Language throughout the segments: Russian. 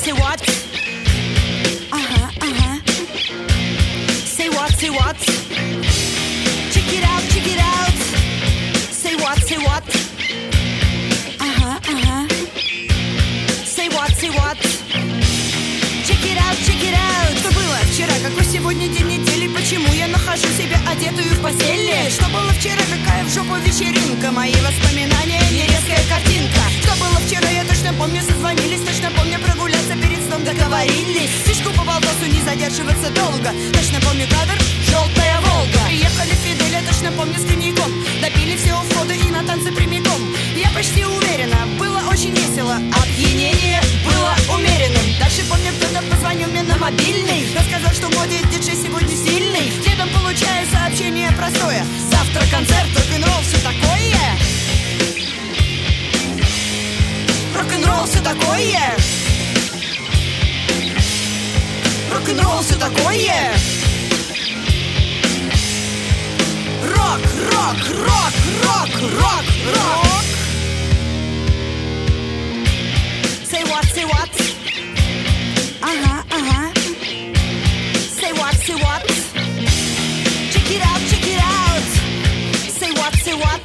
say what? Say what, say what? Check it out, check it out. Say what, say what? Say what, say what? Check it out, check it out. Что было вчера, какой сегодня день недели? Почему я нахожу себя одетую в постели? Что было вчера, какая в жопу вечеринка? Мои воспоминания, нерезкая картинка. Что было вчера, я точно помню, созвонились. Точно помню, прогуляться перед сном договорились. Фишку по Валдосу, не задерживаться долго. Точно помню кадр, желтая Волга. Приехали в Фиделя, точно помню, с коньяком. Допили все у входа и на танцы прямиком. Я почти уверена, было очень весело. Опьянение было умеренным. Дальше помню, кто-то позвонил мне на мобильный. Рассказал, что моде диджей сегодня сильный. Следом получаю сообщение простое: завтра концерт, рок-н-ролл, все такое. Рок-н-ролл, все такое. Рок-н-ролл, все такое. Рок, рок, рок, рок, рок, рок. Say what, say what? Say what, say what? Check it out, check it out. Say what, say what?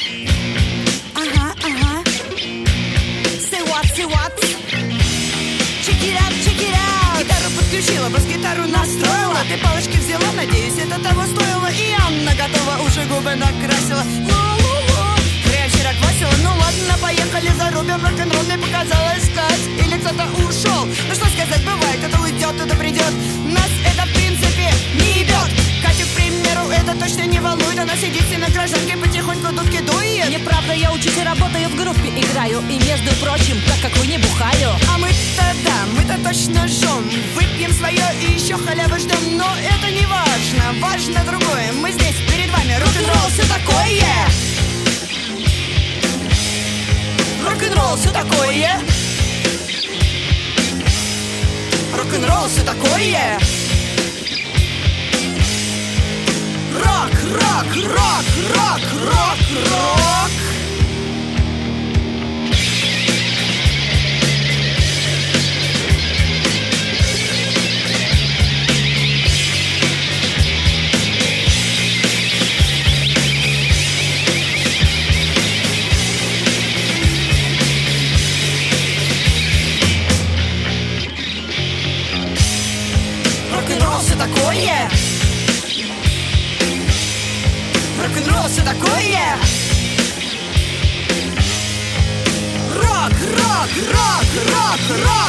Say what, say what? Check it out, check it out. Гитару подключила, бас-гитару настроила. Ты палочки взяла, надеюсь, это того стоило. И Анна готова, уже губы накрасила. Зря вчера квасила, ну ладно, поехали зарубим. Рок-н-ролл мне показалось искать. Или кто-то ушел. Ну что сказать, бывает, кто-то уйдет, кто-то придет. Нас это в принципе не ебет. Катю, к примеру, это точно не волнует. Она сидит и на гражданке потихоньку дудки дует. Неправда, я учусь и работаю, в группе играю. И между прочим, так как вы не бухаю. А мы-то да, мы-то точно жжем. Выпьем свое и еще халявы ждем. Но это не важно, важно другое. Мы здесь перед вами, рок-н-ролл, все такое. Рок-н-ролл, все такое. Рок-н-ролл, все такое. Рок, рок, рок, рок, рок, рок. Рок-н-ролл, все такое. Рок-н-ролл, все такое. Рок, рок, рок, рок, рок.